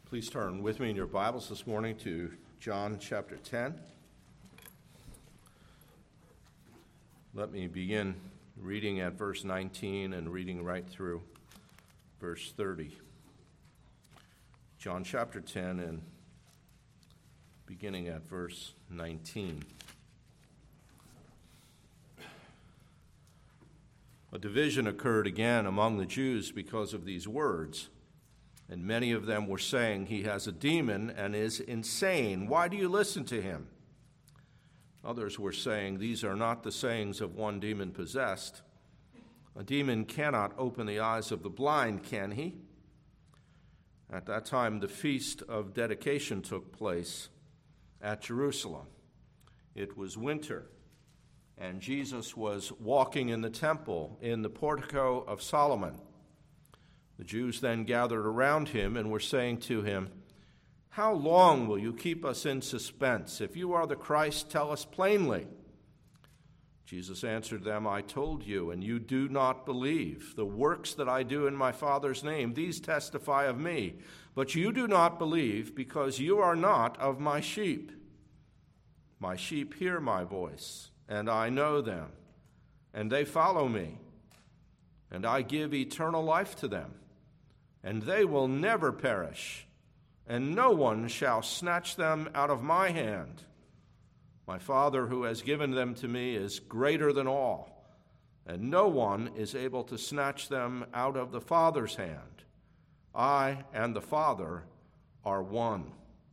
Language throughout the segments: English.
Please turn with me in your Bibles this morning to John chapter 10. Let me begin reading at verse 19 and reading right through verse 30. John chapter 10 and beginning at verse 19. A division occurred again among the Jews because of these words. And many of them were saying, "He has a demon and is insane. Why do you listen to him?" Others were saying, "These are not the sayings of one demon-possessed. A demon cannot open the eyes of the blind, can he?" At that time, the feast of dedication took place at Jerusalem. It was winter, and Jesus was walking in the temple in the portico of Solomon. The Jews then gathered around him and were saying to him, "How long will you keep us in suspense? If you are the Christ, tell us plainly." Jesus answered them, "I told you, and you do not believe. The works that I do in my Father's name, these testify of me. But you do not believe because you are not of my sheep. My sheep hear my voice, and I know them, and they follow me. And I give eternal life to them, and they will never perish, and no one shall snatch them out of my hand. My Father who has given them to me is greater than all, and no one is able to snatch them out of the Father's hand. I and the Father are one."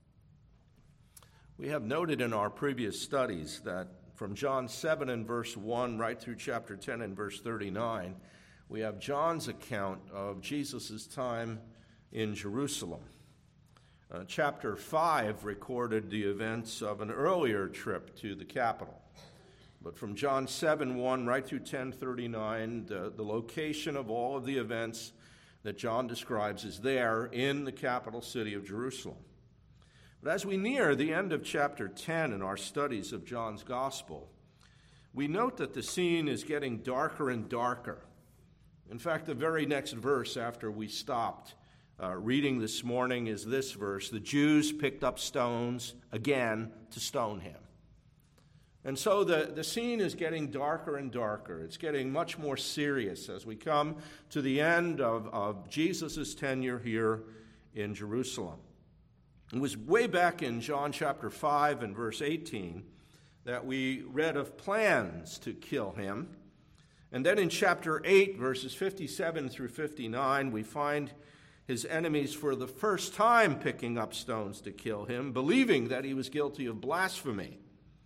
We have noted in our previous studies that from John 7 and verse 1 right through chapter 10 and verse 39, we have John's account of Jesus' time in Jerusalem. Chapter 5 recorded the events of an earlier trip to the capital. But from John 7:1 right through 10:39, the location of all of the events that John describes is there in the capital city of Jerusalem. But as we near the end of chapter 10 in our studies of John's gospel, we note that the scene is getting darker and darker. In fact, the very next verse after we stopped reading this morning is this verse: "The Jews picked up stones again to stone him." And so the scene is getting darker and darker. It's getting much more serious as we come to the end of Jesus' tenure here in Jerusalem. It was way back in John chapter 5 and verse 18 that we read of plans to kill him. And then in chapter 8, verses 57 through 59, we find his enemies for the first time picking up stones to kill him, believing that he was guilty of blasphemy.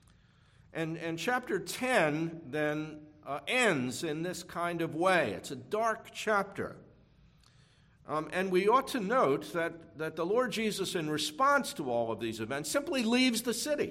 And chapter 10 then ends in this kind of way. It's a dark chapter. And we ought to note that the Lord Jesus, in response to all of these events, simply leaves the city.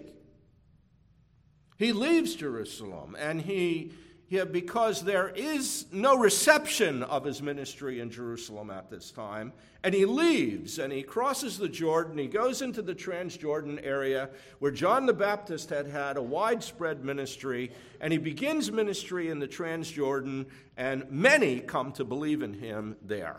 He leaves Jerusalem, and because there is no reception of his ministry in Jerusalem at this time, and he leaves and he crosses the Jordan. He goes into the Transjordan area where John the Baptist had a widespread ministry, and he begins ministry in the Transjordan, and many come to believe in him there.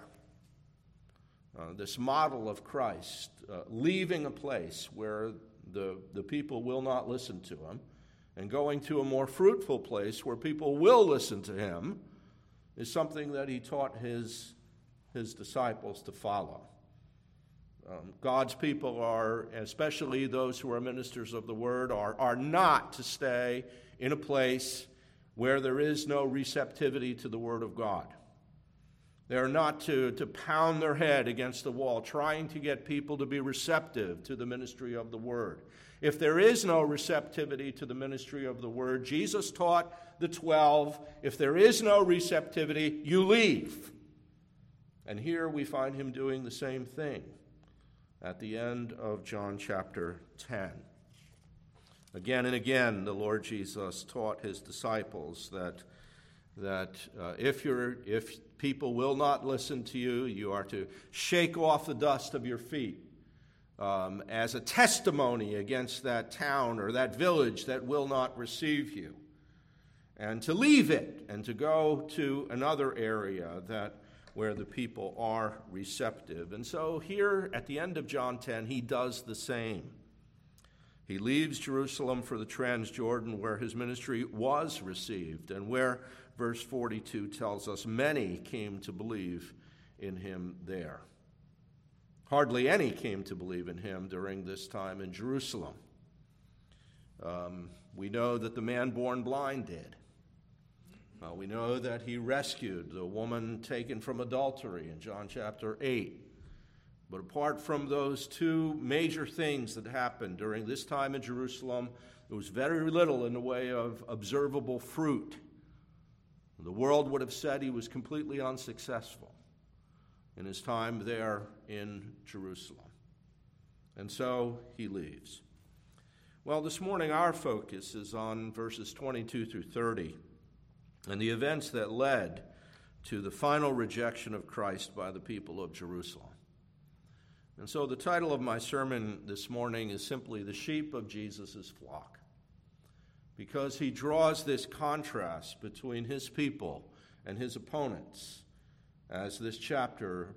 This model of Christ leaving a place where the people will not listen to him and going to a more fruitful place where people will listen to him is something that he taught his disciples to follow. God's people are, especially those who are ministers of the word, are not to stay in a place where there is no receptivity to the word of God. They are not to pound their head against the wall trying to get people to be receptive to the ministry of the word. If there is no receptivity to the ministry of the word, Jesus taught the 12, if there is no receptivity, you leave. And here we find him doing the same thing at the end of John chapter 10. Again and again, the Lord Jesus taught his disciples that if people will not listen to you, you are to shake off the dust of your feet as a testimony against that town or that village that will not receive you, and to leave it and to go to another area that where the people are receptive. And so here at the end of John 10, he does the same. He leaves Jerusalem for the Transjordan, where his ministry was received, and where verse 42 tells us many came to believe in him there. Hardly any came to believe in him during this time in Jerusalem. We know that the man born blind did. We know that he rescued the woman taken from adultery in John chapter 8. But apart from those two major things that happened during this time in Jerusalem, there was very little in the way of observable fruit. The world would have said he was completely unsuccessful in his time there in Jerusalem. And so he leaves. Well, this morning our focus is on verses 22 through 30 and the events that led to the final rejection of Christ by the people of Jerusalem. And so the title of my sermon this morning is simply "The Sheep of Jesus' Flock," because he draws this contrast between his people and his opponents as this chapter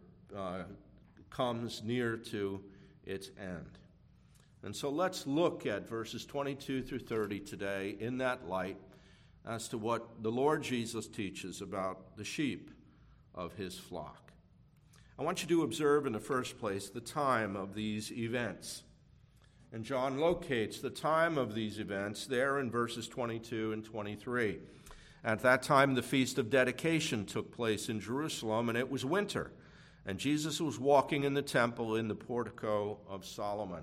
comes near to its end. And so let's look at verses 22 through 30 today in that light as to what the Lord Jesus teaches about the sheep of his flock. I want you to observe in the first place the time of these events. And John locates the time of these events there in verses 22 and 23. At that time, the Feast of Dedication took place in Jerusalem, and it was winter. And Jesus was walking in the temple in the portico of Solomon.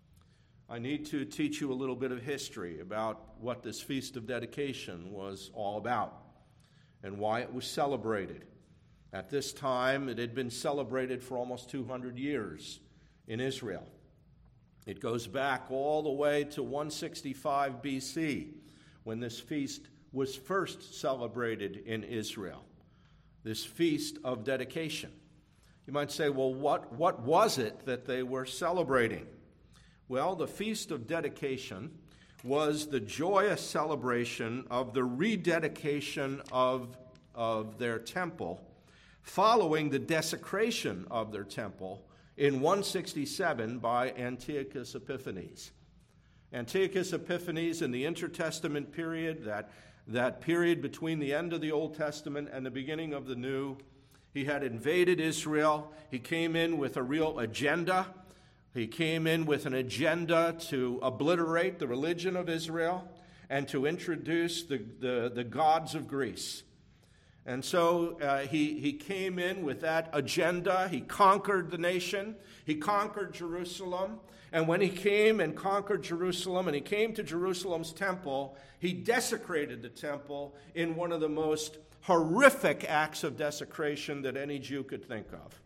I need to teach you a little bit of history about what this Feast of Dedication was all about and why it was celebrated. At this time, it had been celebrated for almost 200 years in Israel. It goes back all the way to 165 BC, when this feast was first celebrated in Israel, this Feast of Dedication. You might say, well, what was it that they were celebrating? Well, the Feast of Dedication was the joyous celebration of the rededication of their temple following the desecration of their temple in 167 by Antiochus Epiphanes. Antiochus Epiphanes in the intertestament period, that period between the end of the Old Testament and the beginning of the New, he had invaded Israel. He came in with a real agenda. He came in with an agenda to obliterate the religion of Israel and to introduce the gods of Greece. And so he came in with that agenda. He conquered the nation. He conquered Jerusalem. And when he came and conquered Jerusalem and he came to Jerusalem's temple, he desecrated the temple in one of the most horrific acts of desecration that any Jew could think of.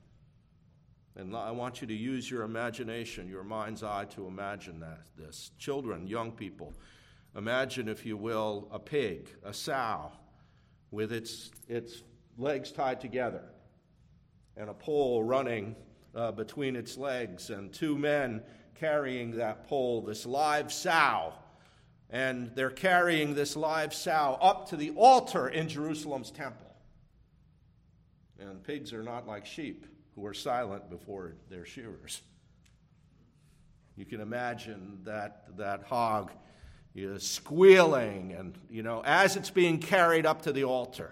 And I want you to use your imagination, your mind's eye, to imagine this. Children, young people, imagine, if you will, a pig, a sow, with its legs tied together and a pole running between its legs, and two men carrying that pole, this live sow. And they're carrying this live sow up to the altar in Jerusalem's temple. And pigs are not like sheep, who are silent before their shearers. You can imagine that hog squealing and, as it's being carried up to the altar.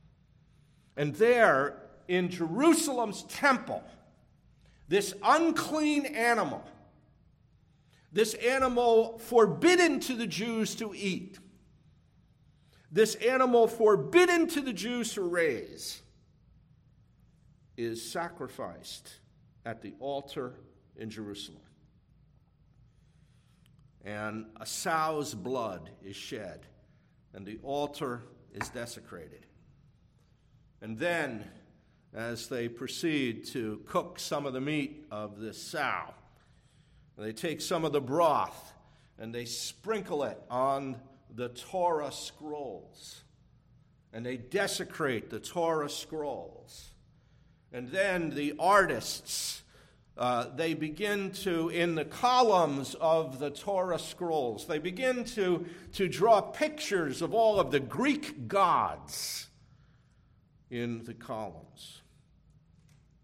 And there in Jerusalem's temple, this unclean animal, this animal forbidden to the Jews to eat, this animal forbidden to the Jews to raise, is sacrificed at the altar in Jerusalem. And a sow's blood is shed, and the altar is desecrated. And then, as they proceed to cook some of the meat of this sow, they take some of the broth and they sprinkle it on the Torah scrolls. And they desecrate the Torah scrolls. And then the artists, they begin to, in the columns of the Torah scrolls, they begin to draw pictures of all of the Greek gods in the columns.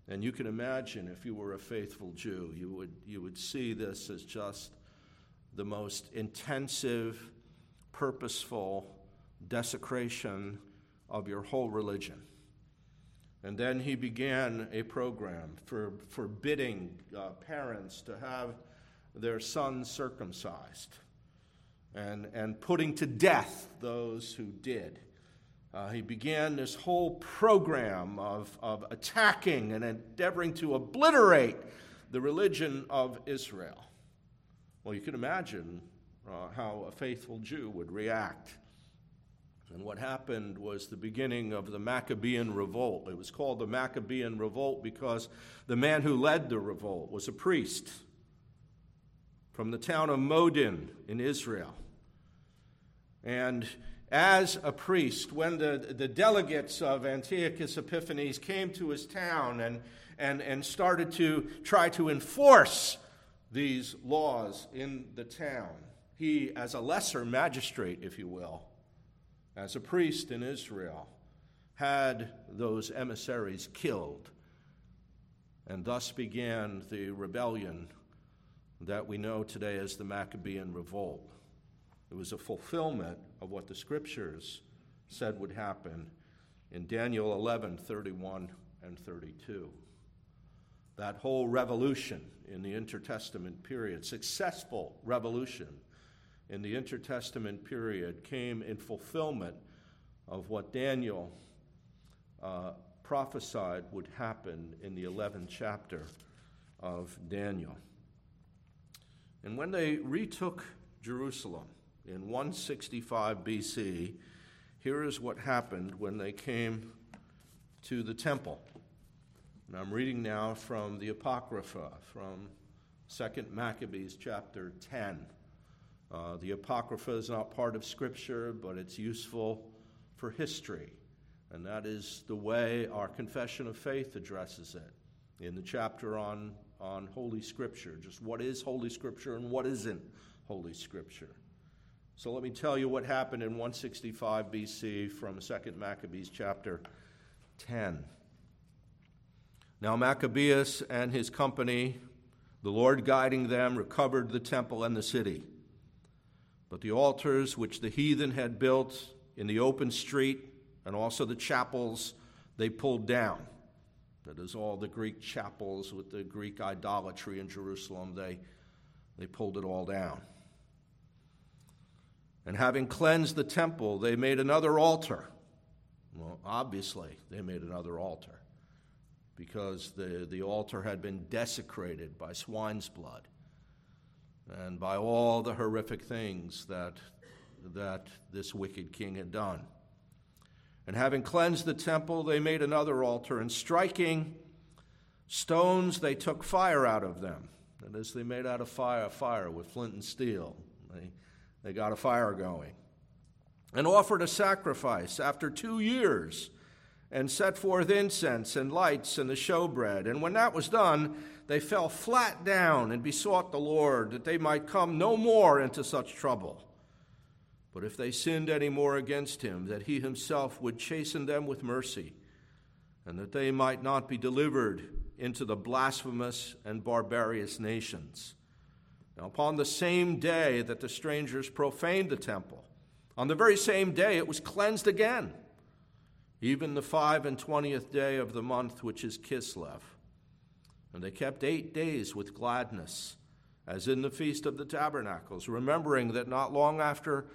And you can imagine if you were a faithful Jew, you would see this as just the most intensive, purposeful desecration of your whole religion. And then he began a program for forbidding parents to have their sons circumcised and putting to death those who did. He began this whole program of attacking and endeavoring to obliterate the religion of Israel. Well, you can imagine how a faithful Jew would react. And what happened was the beginning of the Maccabean revolt. It was called the Maccabean revolt because the man who led the revolt was a priest from the town of Modin in Israel. And as a priest, when the delegates of Antiochus Epiphanes came to his town and started to try to enforce these laws in the town, he, as a lesser magistrate, if you will, as a priest in Israel, had those emissaries killed. And thus began the rebellion that we know today as the Maccabean revolt. It was a fulfillment of what the Scriptures said would happen in Daniel 11:31 and 32. That whole revolution in the intertestament period, successful revolution in the intertestament period, came in fulfillment of what Daniel prophesied would happen in the 11th chapter of Daniel. And when they retook Jerusalem in 165 BC, here is what happened when they came to the temple. And I'm reading now from the Apocrypha, from 2 Maccabees chapter 10. The Apocrypha is not part of Scripture, but it's useful for history. And that is the way our Confession of Faith addresses it in the chapter on Holy Scripture. Just what is Holy Scripture and what isn't Holy Scripture. So let me tell you what happened in 165 BC from 2 Maccabees chapter 10. Now Maccabeus and his company, the Lord guiding them, recovered the temple and the city. But the altars which the heathen had built in the open street and also the chapels they pulled down. That is, all the Greek chapels with the Greek idolatry in Jerusalem, they pulled it all down. And having cleansed the temple, they made another altar. Well, obviously, they made another altar because the altar had been desecrated by swine's blood and by all the horrific things that this wicked king had done. And having cleansed the temple, they made another altar, and striking stones, they took fire out of them. That is, they made out of fire with flint and steel. They got a fire going. And offered a sacrifice after 2 years, and set forth incense and lights and the showbread. And when that was done, they fell flat down and besought the Lord that they might come no more into such trouble. But if they sinned any more against him, that he himself would chasten them with mercy, and that they might not be delivered into the blasphemous and barbarous nations. Now, upon the same day that the strangers profaned the temple, on the very same day it was cleansed again, even the 25th day of the month, which is Kislev. And they kept 8 days with gladness, as in the Feast of the Tabernacles, remembering that not long after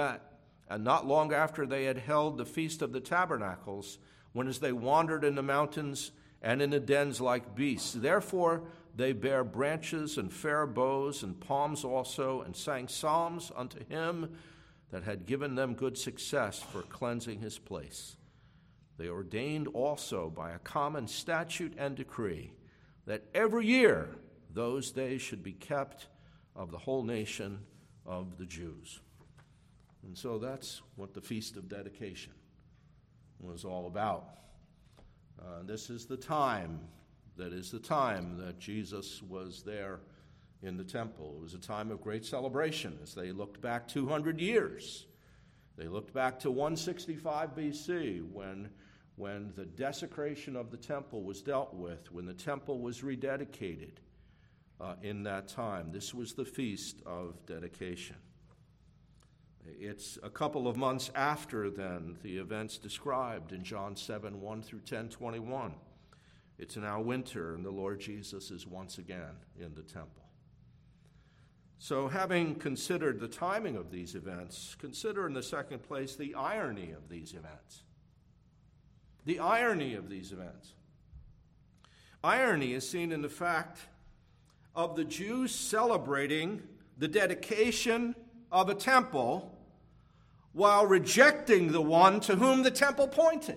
they had held the Feast of the Tabernacles, when as they wandered in the mountains and in the dens like beasts. Therefore they bare branches and fair boughs and palms also, and sang psalms unto him that had given them good success for cleansing his place. They ordained also by a common statute and decree that every year those days should be kept of the whole nation of the Jews. And so that's what the Feast of Dedication was all about. This is the time that Jesus was there in the temple. It was a time of great celebration as they looked back 200 years. They looked back to 165 BC when the desecration of the temple was dealt with, when the temple was rededicated in that time. This was the Feast of Dedication. It's a couple of months after, then, the events described in John 7, 1 through 10:21. It's now winter, and the Lord Jesus is once again in the temple. So, having considered the timing of these events, consider in the second place the irony of these events. The irony of these events. Irony is seen in the fact of the Jews celebrating the dedication of a temple while rejecting the one to whom the temple pointed.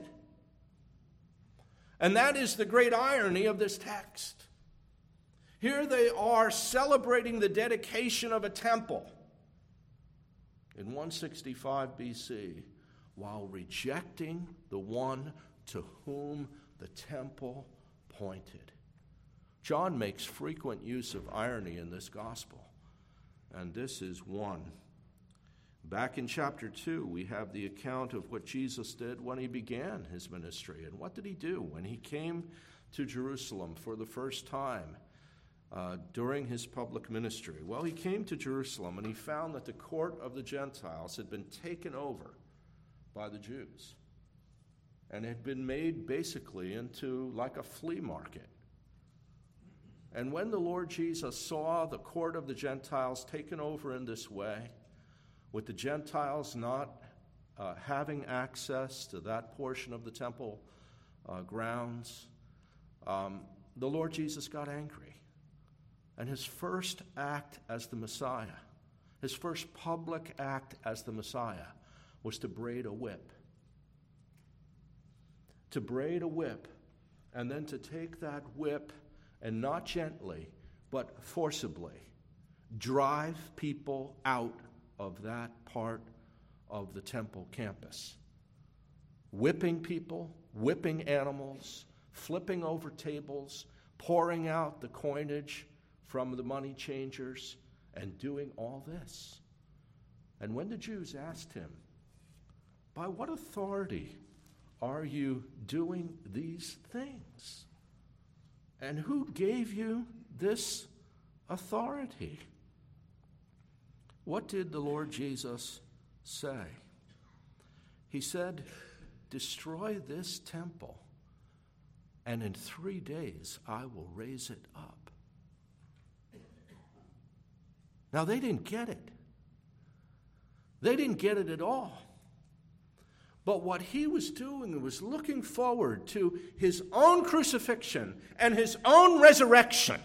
And that is the great irony of this text. Here they are celebrating the dedication of a temple in 165 BC while rejecting the one to whom the temple pointed. John makes frequent use of irony in this gospel, and this is one. Back in chapter 2, we have the account of what Jesus did when he began his ministry. And what did he do when he came to Jerusalem for the first time during his public ministry? Well, he came to Jerusalem and he found that the court of the Gentiles had been taken over by the Jews and had been made basically into like a flea market. And when the Lord Jesus saw the court of the Gentiles taken over in this way, with the Gentiles not having access to that portion of the temple grounds, the Lord Jesus got angry. And his first act as the Messiah, his first public act as the Messiah, was to braid a whip. To braid a whip, and then to take that whip and not gently, but forcibly drive people out of that part of the temple campus. Whipping people, whipping animals, flipping over tables, pouring out the coinage from the money changers, and doing all this. And when the Jews asked him, "By what authority are you doing these things? And who gave you this authority?" What did the Lord Jesus say? He said, "Destroy this temple, and in 3 days I will raise it up." Now, they didn't get it. They didn't get it at all. But what he was doing was looking forward to his own crucifixion and his own resurrection.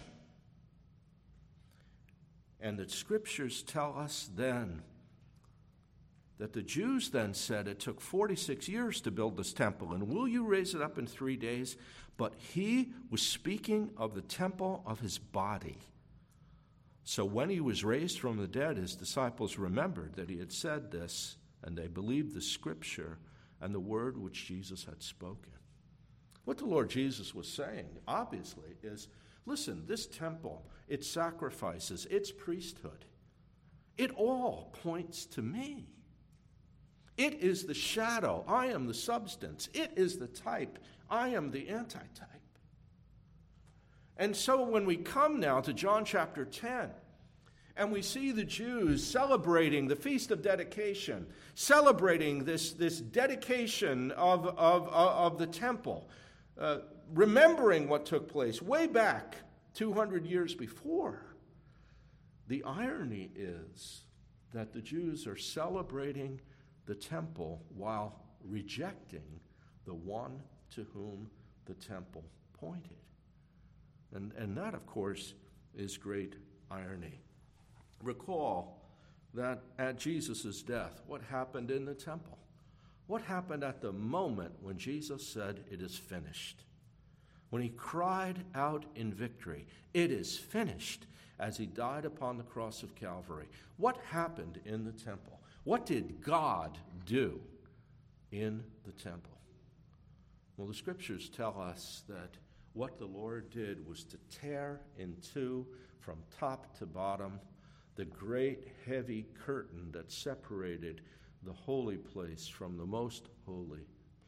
And the scriptures tell us then that the Jews then said it took 46 years to build this temple, and will you raise it up in 3 days? But he was speaking of the temple of his body. So when he was raised from the dead, his disciples remembered that he had said this, and they believed the scripture and the word which Jesus had spoken. What the Lord Jesus was saying, obviously, is, listen, this temple, its sacrifices, its priesthood, it all points to me. It is the shadow. I am the substance. It is the type. I am the antitype. And so when we come now to John chapter 10, and we see the Jews celebrating the Feast of Dedication, celebrating this dedication of the temple, remembering what took place way back 200 years before. The irony is that the Jews are celebrating the temple while rejecting the one to whom the temple pointed. And that, of course, is great irony. Recall that at Jesus' death, what happened in the temple? What happened at the moment when Jesus said, "It is finished"? When he cried out in victory, "It is finished," as he died upon the cross of Calvary. What happened in the temple? What did God do in the temple? Well, the scriptures tell us that what the Lord did was to tear in two, from top to bottom, the great heavy curtain that separated the holy place from the most holy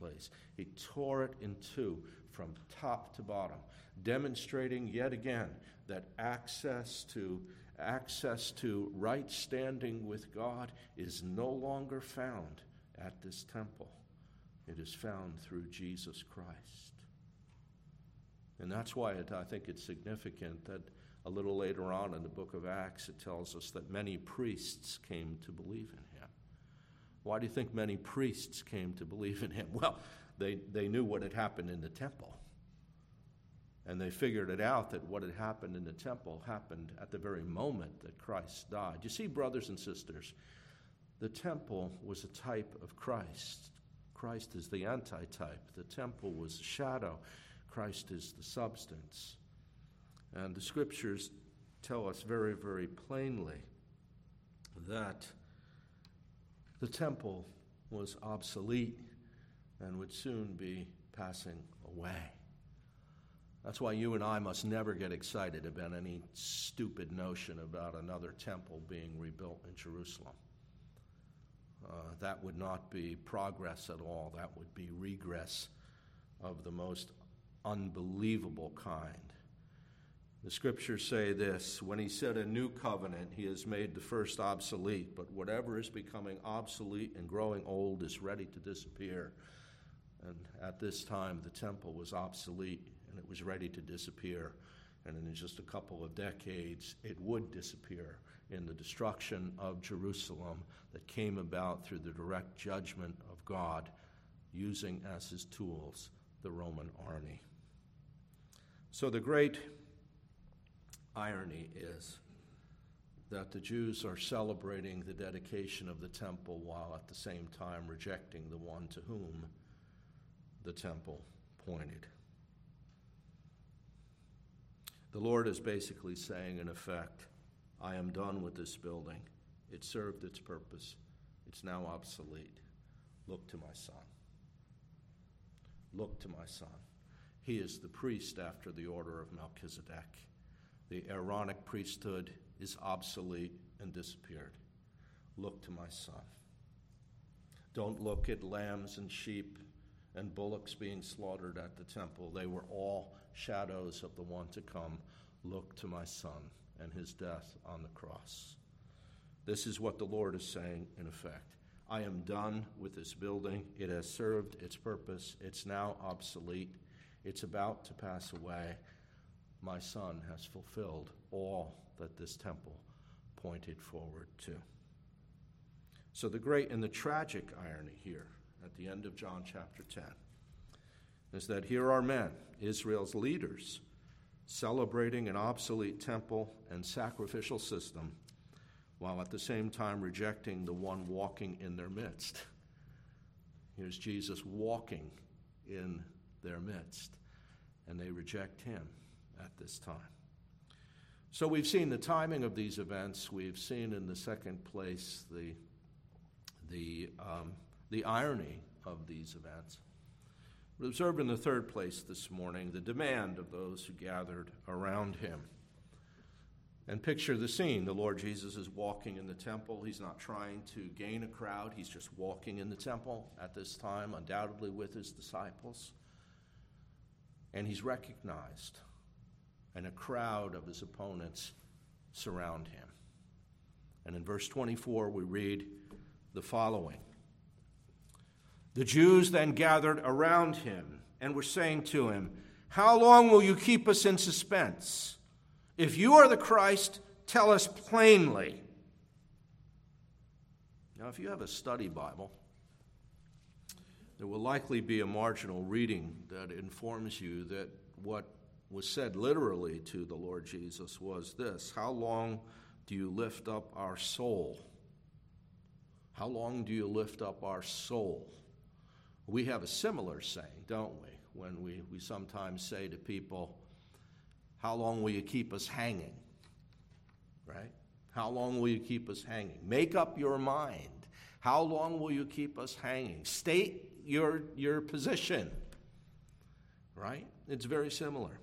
place. He tore it in two from top to bottom, demonstrating yet again that access to right standing with God is no longer found at this temple. It is found through Jesus Christ. And that's why I think it's significant that a little later on in the book of Acts, it tells us that many priests came to believe in him. Why do you think many priests came to believe in him? Well, they knew what had happened in the temple. And they figured it out that what had happened in the temple happened at the very moment that Christ died. You see, brothers and sisters, the temple was a type of Christ. Christ is the antitype. The temple was a shadow. Christ is the substance. And the scriptures tell us very, very plainly that the temple was obsolete and would soon be passing away. That's why you and I must never get excited about any stupid notion about another temple being rebuilt in Jerusalem. That would not be progress at all. That would be regress of the most unbelievable kind. The scriptures say this: when he said a new covenant, he has made the first obsolete, but whatever is becoming obsolete and growing old is ready to disappear. And at this time, the temple was obsolete and it was ready to disappear. And in just a couple of decades, it would disappear in the destruction of Jerusalem that came about through the direct judgment of God, using as his tools the Roman army. So the great irony is that the Jews are celebrating the dedication of the temple while at the same time rejecting the one to whom the temple pointed. The Lord is basically saying, in effect, I am done with this building. It served its purpose. It's now obsolete. Look to my son. Look to my son. He is the priest after the order of Melchizedek. The Aaronic priesthood is obsolete and disappeared. Look to my son. Don't look at lambs and sheep and bullocks being slaughtered at the temple. They were all shadows of the one to come. Look to my son and his death on the cross. This is what the Lord is saying, in effect. I am done with this building. It has served its purpose. It's now obsolete. It's about to pass away. My son has fulfilled all that this temple pointed forward to. So the great and the tragic irony here at the end of John chapter 10 is that here are men, Israel's leaders, celebrating an obsolete temple and sacrificial system, while at the same time rejecting the one walking in their midst. Here's Jesus walking in their midst, and they reject him at this time. So we've seen the timing of these events. We've seen in the second place the irony of these events. We observe in the third place this morning the demand of those who gathered around him. And picture the scene. The Lord Jesus is walking in the temple. He's not trying to gain a crowd. He's just walking in the temple at this time, undoubtedly with his disciples. And he's recognized, and a crowd of his opponents surround him. And in verse 24, we read the following. The Jews then gathered around him and were saying to him, "How long will you keep us in suspense? If you are the Christ, tell us plainly." Now, if you have a study Bible, there will likely be a marginal reading that informs you that what was said literally to the Lord Jesus was this: how long do you lift up our soul? How long do you lift up our soul? We have a similar saying, don't we, when we sometimes say to people, how long will you keep us hanging? Right? How long will you keep us hanging? Make up your mind. How long will you keep us hanging? State your position. Right? It's very similar.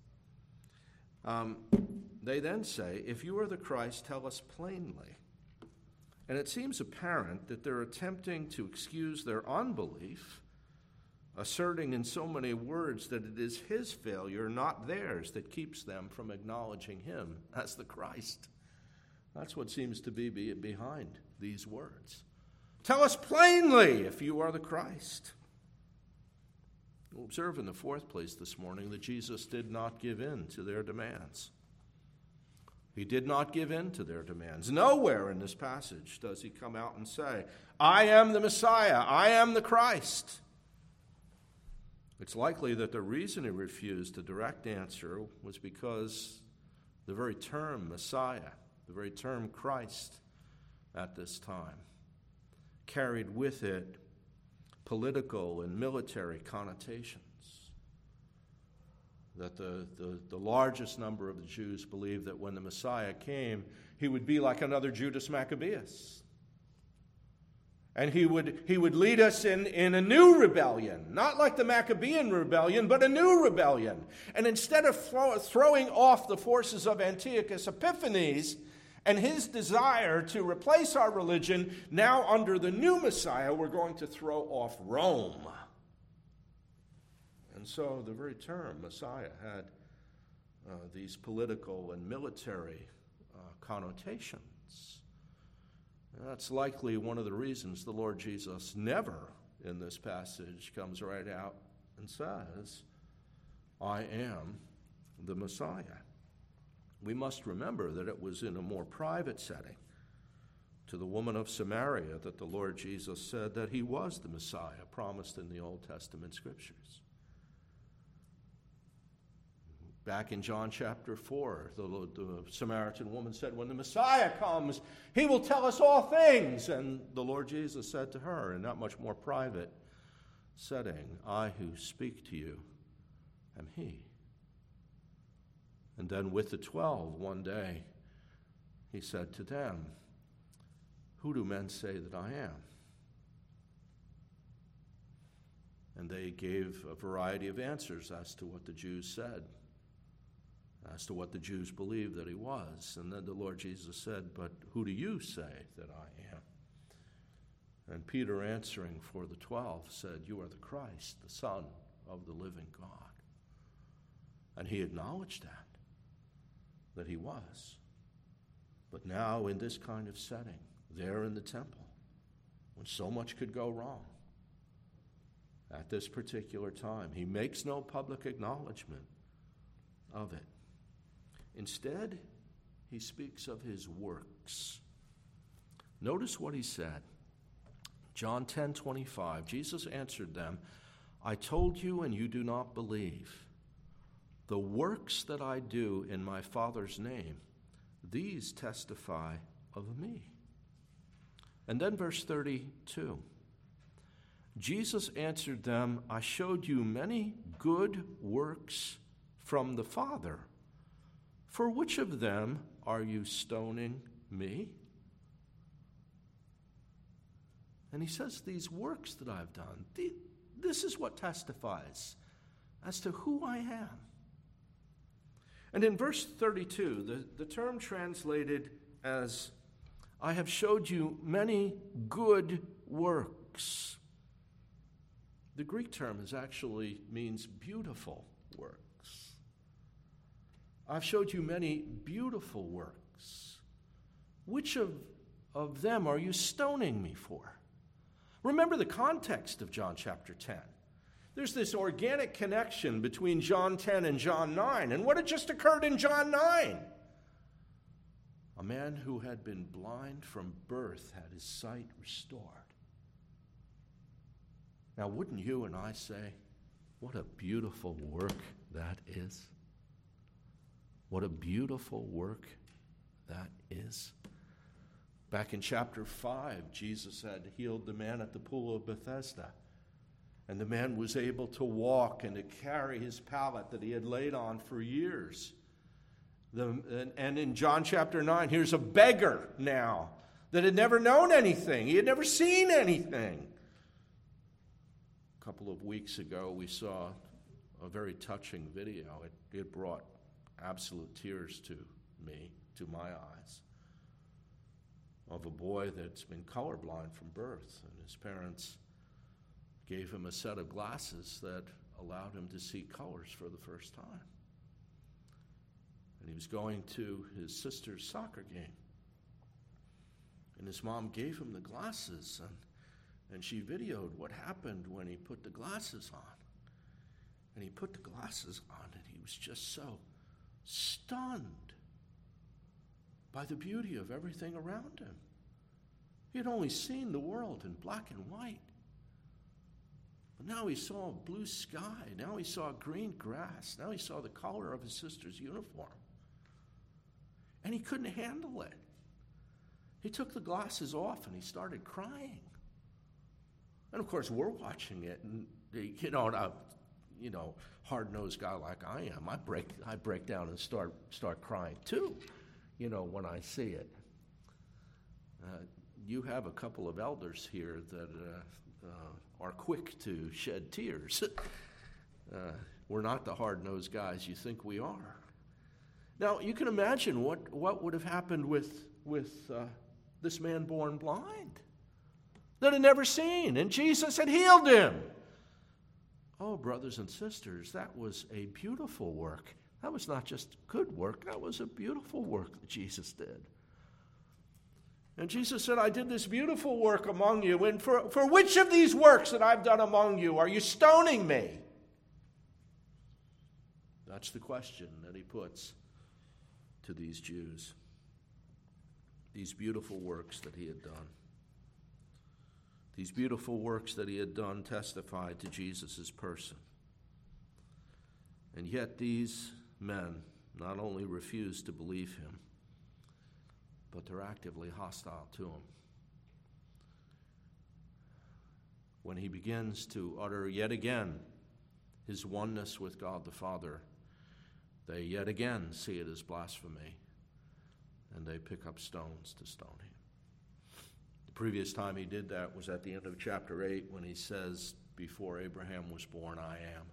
They then say, if you are the Christ, tell us plainly. And it seems apparent that they're attempting to excuse their unbelief asserting in so many words that it is his failure, not theirs, that keeps them from acknowledging him as the Christ. That's what seems to be behind these words. Tell us plainly if you are the Christ. We'll observe in the fourth place this morning that Jesus did not give in to their demands. He did not give in to their demands. Nowhere in this passage does he come out and say, I am the Messiah, I am the Christ. It's likely that the reason he refused a direct answer was because the very term Messiah, the very term Christ at this time, carried with it political and military connotations. That the largest number of the Jews believed that when the Messiah came, he would be like another Judas Maccabeus. And he would lead us in a new rebellion, not like the Maccabean rebellion, but a new rebellion. And instead of throwing off the forces of Antiochus Epiphanes and his desire to replace our religion, now under the new Messiah, we're going to throw off Rome. And so the very term Messiah had these political and military connotations. That's likely one of the reasons the Lord Jesus never in this passage comes right out and says, I am the Messiah. We must remember that it was in a more private setting to the woman of Samaria that the Lord Jesus said that he was the Messiah promised in the Old Testament scriptures. Back in John chapter 4, the Samaritan woman said, when the Messiah comes, he will tell us all things. And the Lord Jesus said to her in that much more private setting, I who speak to you am he. And then with the 12 one day, he said to them, who do men say that I am? And they gave a variety of answers as to what the Jews said, as to what the Jews believed that he was. And then the Lord Jesus said, but who do you say that I am? And Peter, answering for the 12, said, you are the Christ, the Son of the living God. And he acknowledged that he was. But now in this kind of setting, there in the temple, when so much could go wrong, at this particular time, he makes no public acknowledgement of it. Instead, he speaks of his works. Notice what he said. John 10:25, Jesus answered them, I told you and you do not believe. The works that I do in my Father's name, these testify of me. And then verse 32, Jesus answered them, I showed you many good works from the Father. For which of them are you stoning me? And he says, these works that I've done, this is what testifies as to who I am. And in verse 32, the term translated as, I have showed you many good works. The Greek term actually means beautiful works. I've showed you many beautiful works. Which of them are you stoning me for? Remember the context of John chapter 10. There's this organic connection between John 10 and John 9. And what had just occurred in John 9? A man who had been blind from birth had his sight restored. Now, wouldn't you and I say, what a beautiful work that is? What a beautiful work that is. Back in chapter 5, Jesus had healed the man at the pool of Bethesda. And the man was able to walk and to carry his pallet that he had laid on for years. And in John chapter 9, here's a beggar now that had never known anything. He had never seen anything. A couple of weeks ago, we saw a very touching video. It brought absolute tears to me, to my eyes, of a boy that's been colorblind from birth, and his parents gave him a set of glasses that allowed him to see colors for the first time. And he was going to his sister's soccer game. And his mom gave him the glasses, and she videoed what happened when he put the glasses on. And he put the glasses on, and he was just so stunned by the beauty of everything around him. He had only seen the world in black and white. But now he saw blue sky. Now he saw green grass. Now he saw the color of his sister's uniform. And he couldn't handle it. He took the glasses off and he started crying. And of course, we're watching it, and hard-nosed guy like I am, I break down and start crying too, when I see it. You have a couple of elders here that are quick to shed tears. We're not the hard-nosed guys you think we are. Now, you can imagine what would have happened with this man born blind that had never seen, and Jesus had healed him. Oh, brothers and sisters, that was a beautiful work. That was not just good work, that was a beautiful work that Jesus did. And Jesus said, I did this beautiful work among you, and for which of these works that I've done among you are you stoning me? That's the question that he puts to these Jews. These beautiful works that he had done. These beautiful works that he had done testified to Jesus' person. And yet these men not only refused to believe him, but they're actively hostile to him. When he begins to utter yet again his oneness with God the Father, they yet again see it as blasphemy, and they pick up stones to stone him. The previous time he did that was at the end of chapter 8 when he says, before Abraham was born, I am.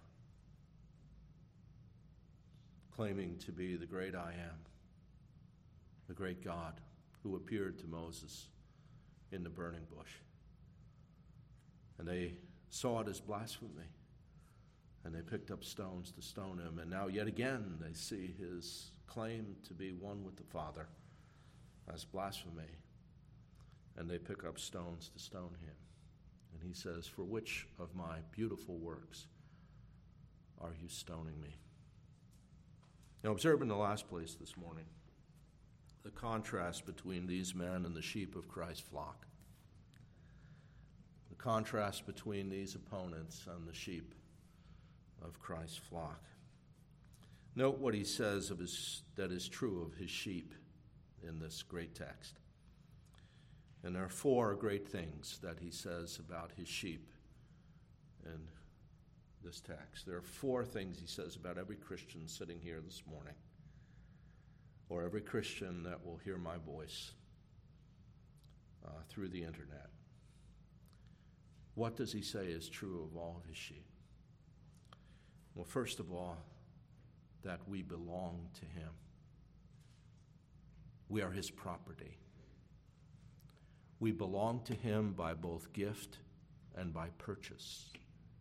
Claiming to be the great I am, the great God who appeared to Moses in the burning bush. And they saw it as blasphemy, and they picked up stones to stone him. And now yet again they see his claim to be one with the Father as blasphemy, and they pick up stones to stone him. And he says, for which of my beautiful works are you stoning me? Now observe in the last place this morning the contrast between these men and the sheep of Christ's flock. The contrast between these opponents and the sheep of Christ's flock. Note what he says that is true of his sheep in this great text. And there are four great things that he says about his sheep in this text. There are four things he says about every Christian sitting here this morning, or every Christian that will hear my voice through the internet. What does he say is true of all of his sheep? Well, first of all, that we belong to him. We are his property. We belong to him by both gift and by purchase.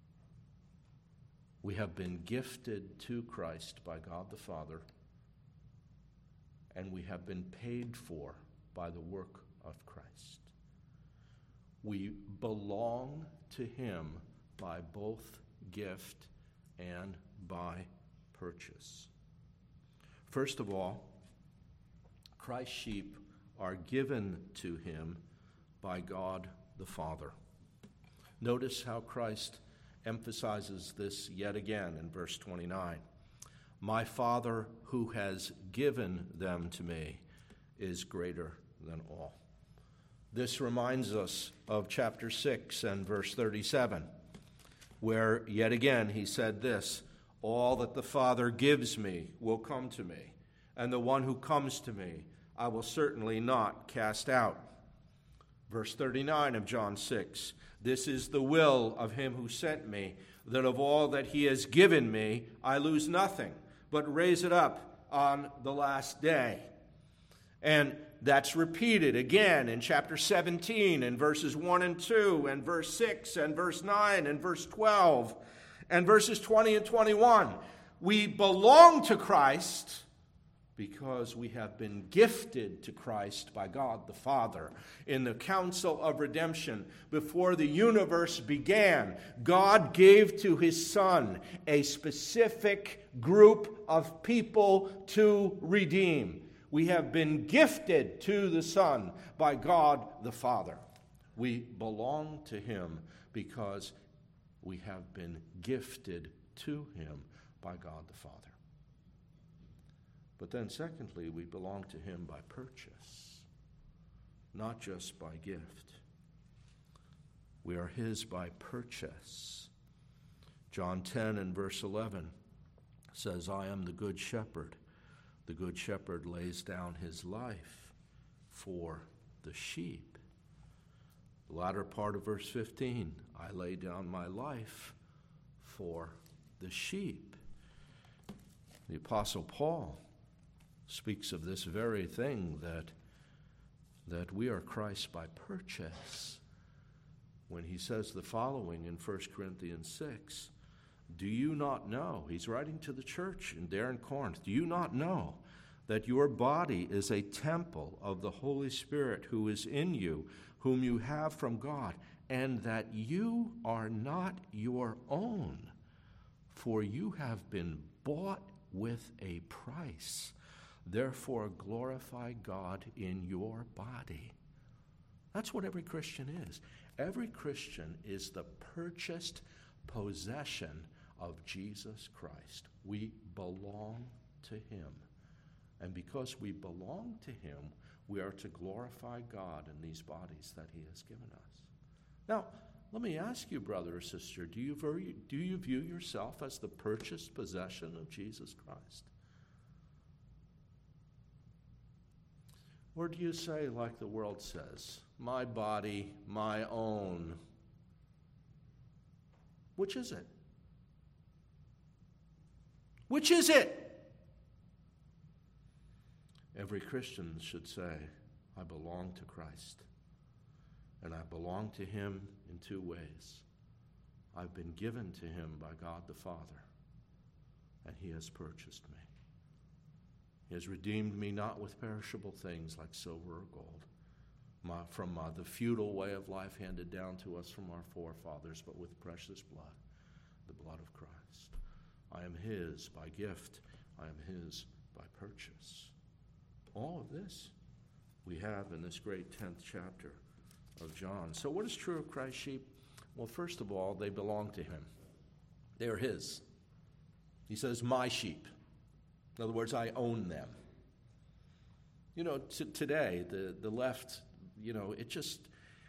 We have been gifted to Christ by God the Father, and we have been paid for by the work of Christ. We belong to him by both gift and by purchase. First of all, Christ's sheep are given to him by God the Father. Notice how Christ emphasizes this yet again in verse 29. My Father who has given them to me is greater than all. This reminds us of chapter 6 and verse 37, where yet again he said this, all that the Father gives me will come to me, and the one who comes to me I will certainly not cast out. Verse 39 of John 6, this is the will of him who sent me, that of all that he has given me I lose nothing, but raise it up on the last day. And that's repeated again in chapter 17 in verses 1 and 2 and verse 6 and verse 9 and verse 12 and verses 20 and 21. We belong to Christ because we have been gifted to Christ by God the Father. In the council of redemption, before the universe began, God gave to his Son a specific group of people to redeem. We have been gifted to the Son by God the Father. We belong to him because we have been gifted to him by God the Father. But then secondly, we belong to him by purchase, not just by gift. We are his by purchase. John 10 and verse 11 says, I am the good shepherd. The good shepherd lays down his life for the sheep. The latter part of verse 15, I lay down my life for the sheep. The Apostle Paul speaks of this very thing, that we are Christ by purchase, when he says the following in 1 Corinthians 6, do you not know, he's writing to the church in Corinth, do you not know that your body is a temple of the Holy Spirit who is in you, whom you have from God, and that you are not your own, for you have been bought with a price. Therefore, glorify God in your body. That's what every Christian is. Every Christian is the purchased possession of Jesus Christ. We belong to him. And because we belong to him, we are to glorify God in these bodies that he has given us. Now, let me ask you, brother or sister, do you view yourself as the purchased possession of Jesus Christ? Or do you say, like the world says, my body, my own? Which is it? Which is it? Every Christian should say, I belong to Christ. And I belong to him in two ways. I've been given to him by God the Father, and he has purchased me. He has redeemed me not with perishable things like silver or gold, from the feudal way of life handed down to us from our forefathers, but with precious blood, the blood of Christ. I am his by gift. I am his by purchase. All of this we have in this great 10th chapter of John. So what is true of Christ's sheep? Well, first of all, they belong to him. They are his. He says, my sheep. In other words, I own them. You know, today, the left, you know, it just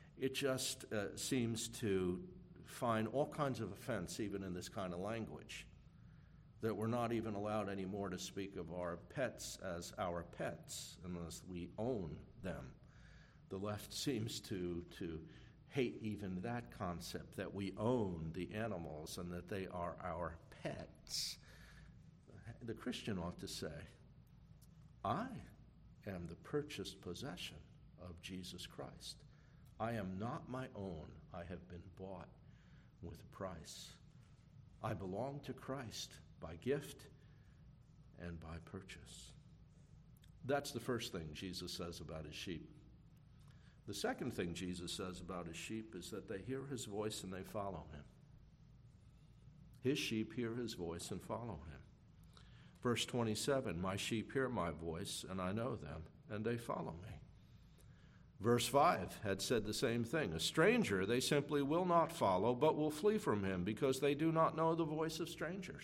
seems to find all kinds of offense even in this kind of language, that we're not even allowed anymore to speak of our pets as our pets unless we own them. The left seems to hate even that concept, that we own the animals and that they are our pets. The Christian ought to say, I am the purchased possession of Jesus Christ. I am not my own. I have been bought with a price. I belong to Christ by gift and by purchase. That's the first thing Jesus says about his sheep. The second thing Jesus says about his sheep is that they hear his voice and they follow him. His sheep hear his voice and follow him. Verse 27, my sheep hear my voice, and I know them, and they follow me. Verse 5 had said the same thing. A stranger they simply will not follow, but will flee from him, because they do not know the voice of strangers.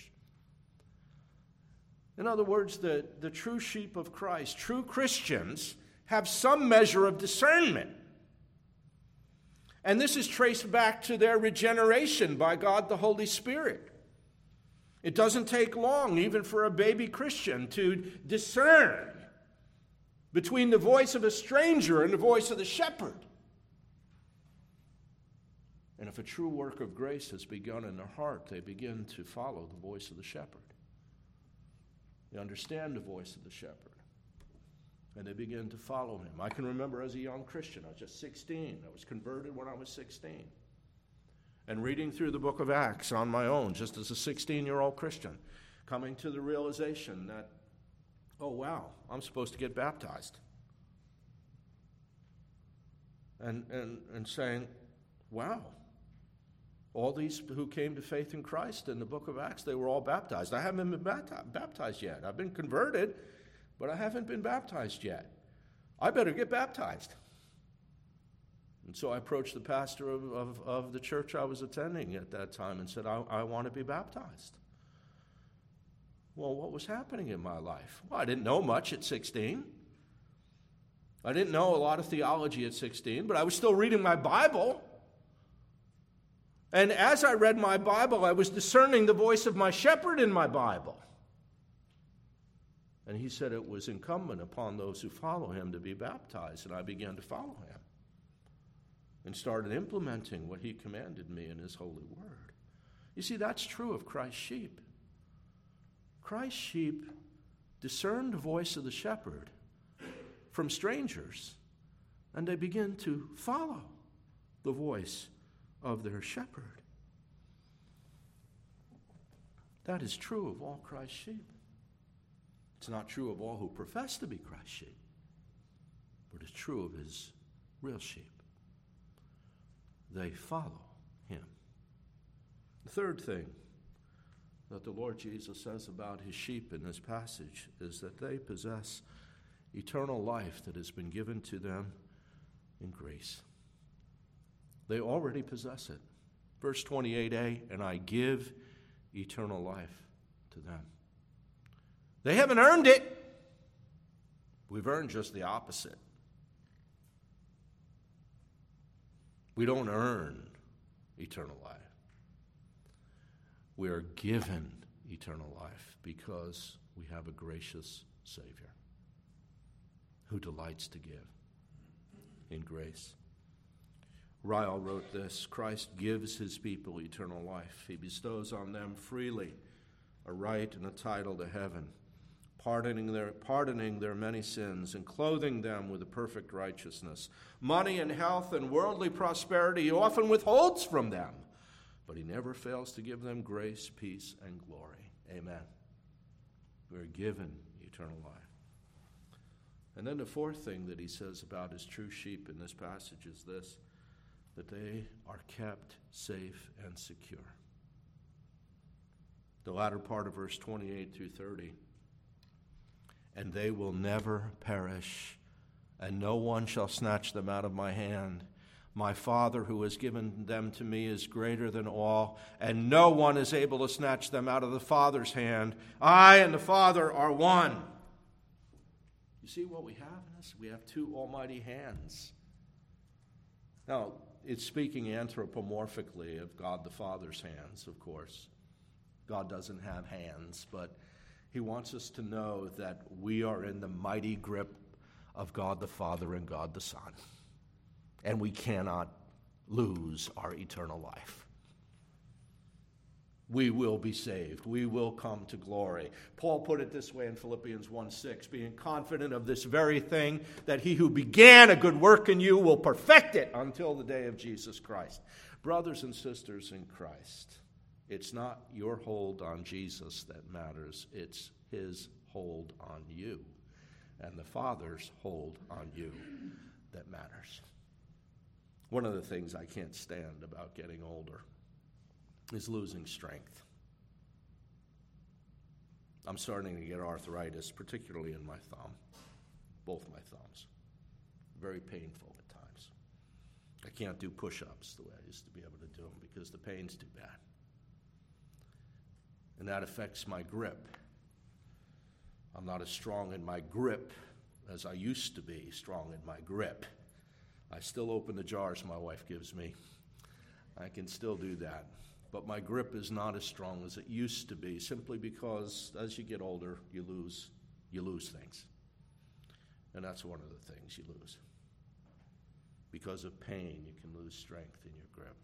In other words, the true sheep of Christ, true Christians, have some measure of discernment. And this is traced back to their regeneration by God the Holy Spirit. It doesn't take long, even for a baby Christian, to discern between the voice of a stranger and the voice of the shepherd. And if a true work of grace has begun in their heart, they begin to follow the voice of the shepherd. They understand the voice of the shepherd. And they begin to follow him. I can remember as a young Christian, I was just 16. I was converted when I was 16. And reading through the book of Acts on my own, just as a 16-year-old Christian, coming to the realization that, oh, wow, I'm supposed to get baptized. And saying, wow, all these who came to faith in Christ in the book of Acts, they were all baptized. I haven't been baptized yet. I've been converted, but I haven't been baptized yet. I better get baptized. And so I approached the pastor of the church I was attending at that time and said, I want to be baptized. Well, what was happening in my life? Well, I didn't know much at 16. I didn't know a lot of theology at 16, but I was still reading my Bible. And as I read my Bible, I was discerning the voice of my shepherd in my Bible. And he said it was incumbent upon those who follow him to be baptized, and I began to follow him and started implementing what he commanded me in his holy word. You see, that's true of Christ's sheep. Christ's sheep discern the voice of the shepherd from strangers, and they begin to follow the voice of their shepherd. That is true of all Christ's sheep. It's not true of all who profess to be Christ's sheep, but it's true of his real sheep. They follow him. The third thing that the Lord Jesus says about his sheep in this passage is that they possess eternal life that has been given to them in grace. They already possess it. Verse 28a, and I give eternal life to them. They haven't earned it. We've earned just the opposite. We don't earn eternal life. We are given eternal life because we have a gracious Savior who delights to give in grace. Ryle wrote this: Christ gives his people eternal life. He bestows on them freely a right and a title to heaven, pardoning their many sins and clothing them with a perfect righteousness. Money and health and worldly prosperity he often withholds from them, but he never fails to give them grace, peace, and glory. Amen. We are given eternal life. And then the fourth thing that he says about his true sheep in this passage is this: that they are kept safe and secure. The latter part of verse 28 through 30. And they will never perish, and no one shall snatch them out of my hand. My Father who has given them to me is greater than all, and no one is able to snatch them out of the Father's hand. I and the Father are one. You see what we have in this? We have two almighty hands. Now, it's speaking anthropomorphically of God the Father's hands, of course. God doesn't have hands, but he wants us to know that we are in the mighty grip of God the Father and God the Son. And we cannot lose our eternal life. We will be saved. We will come to glory. Paul put it this way in Philippians 1:6, being confident of this very thing, that he who began a good work in you will perfect it until the day of Jesus Christ. Brothers and sisters in Christ, it's not your hold on Jesus that matters. It's his hold on you and the Father's hold on you that matters. One of the things I can't stand about getting older is losing strength. I'm starting to get arthritis, particularly in my thumb, both my thumbs. Very painful at times. I can't do push-ups the way I used to be able to do them because the pain's too bad. And that affects my grip. I'm not as strong in my grip as I used to be strong in my grip. I still open the jars my wife gives me. I can still do that. But my grip is not as strong as it used to be, simply because as you get older, you lose things. And that's one of the things you lose. Because of pain, you can lose strength in your grip.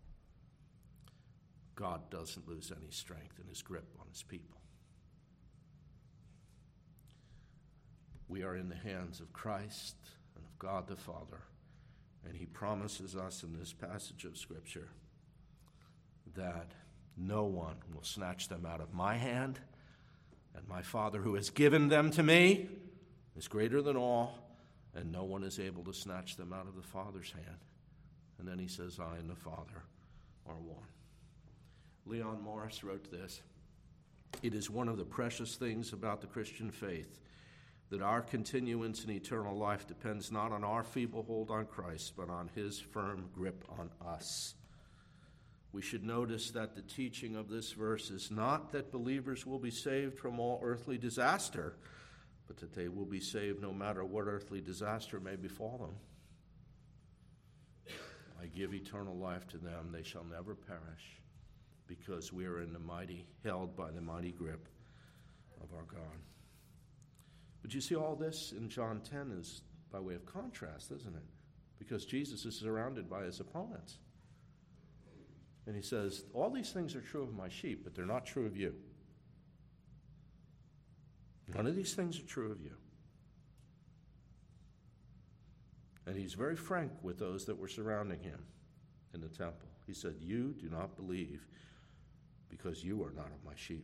God doesn't lose any strength in his grip on his people. We are in the hands of Christ and of God the Father. And he promises us in this passage of Scripture that no one will snatch them out of my hand, and my Father who has given them to me is greater than all, and no one is able to snatch them out of the Father's hand. And then he says, I and the Father are one. Leon Morris wrote this: it is one of the precious things about the Christian faith that our continuance in eternal life depends not on our feeble hold on Christ, but on his firm grip on us. We should notice that the teaching of this verse is not that believers will be saved from all earthly disaster, but that they will be saved no matter what earthly disaster may befall them. I give eternal life to them, they shall never perish, because we are held by the mighty grip of our God. But you see, all this in John 10 is by way of contrast, isn't it? Because Jesus is surrounded by his opponents. And he says, all these things are true of my sheep, but they're not true of you. None of these things are true of you. And he's very frank with those that were surrounding him in the temple. He said, you do not believe because you are not of my sheep.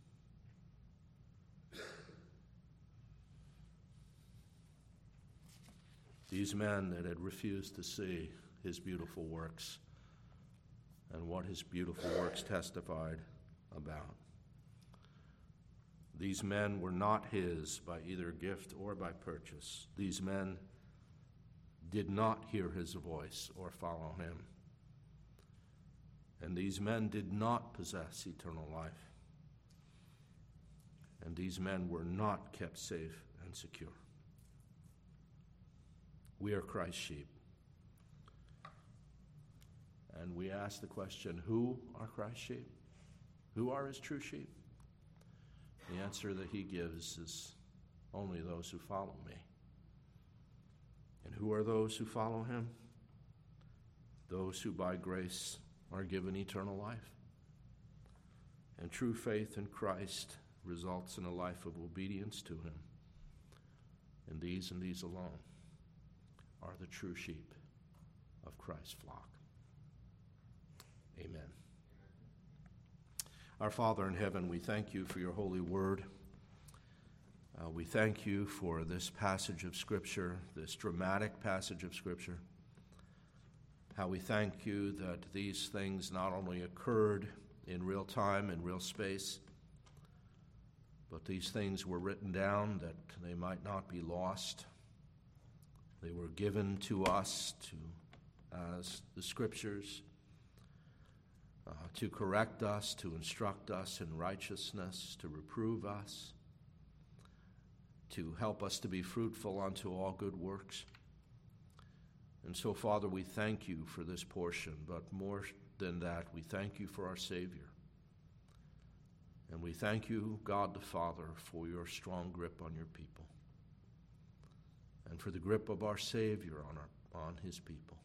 These men that had refused to see his beautiful works and what his beautiful works testified about. These men were not his by either gift or by purchase. These men did not hear his voice or follow him. And these men did not possess eternal life. And these men were not kept safe and secure. We are Christ's sheep. And we ask the question, who are Christ's sheep? Who are his true sheep? The answer that he gives is only those who follow me. And who are those who follow him? Those who by grace are given eternal life. And true faith in Christ results in a life of obedience to him. And these alone are the true sheep of Christ's flock. Amen. Our Father in heaven, we thank you for your holy word. We thank you for this passage of Scripture, this dramatic passage of Scripture. How we thank you that these things not only occurred in real time, in real space, but these things were written down that they might not be lost. They were given to us as the Scriptures, to correct us, to instruct us in righteousness, to reprove us, to help us to be fruitful unto all good works. And so, Father, we thank you for this portion, but more than that, we thank you for our Savior. And we thank you, God the Father, for your strong grip on your people, and for the grip of our Savior on his people,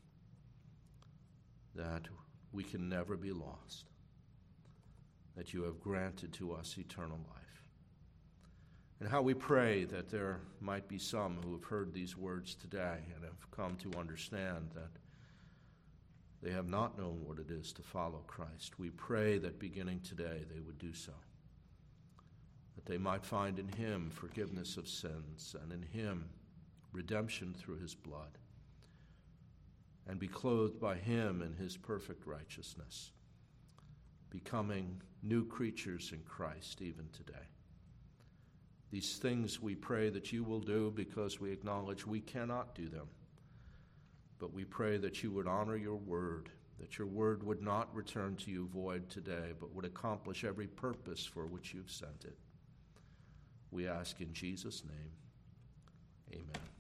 that we can never be lost, that you have granted to us eternal life. And how we pray that there might be some who have heard these words today and have come to understand that they have not known what it is to follow Christ. We pray that beginning today they would do so, that they might find in him forgiveness of sins and in him redemption through his blood, and be clothed by him in his perfect righteousness, becoming new creatures in Christ even today. These things we pray that you will do because we acknowledge we cannot do them, but we pray that you would honor your word, that your word would not return to you void today, but would accomplish every purpose for which you've sent it. We ask in Jesus' name, amen.